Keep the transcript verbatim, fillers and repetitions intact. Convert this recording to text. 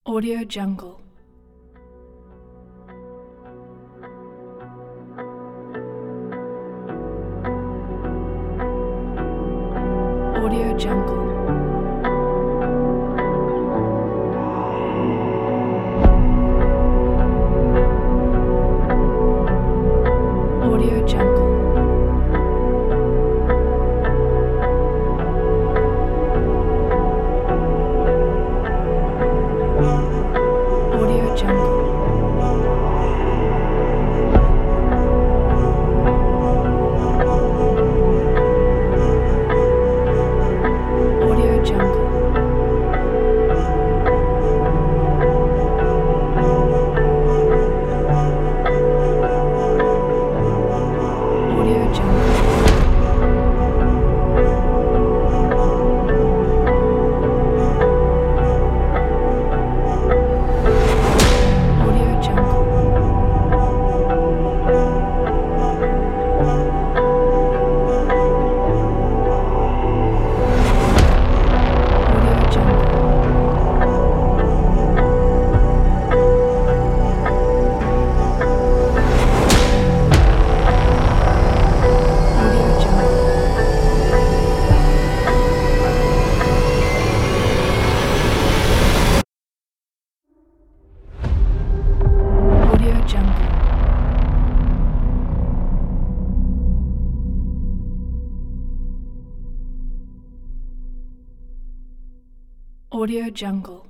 Audio Jungle. Audio Jungle. Audio Jungle. Audio Jungle. Audio Jungle. Audio Jungle. Audio Jungle. Audio Jungle. Audio Jungle. Audio Jungle. Audio Jungle.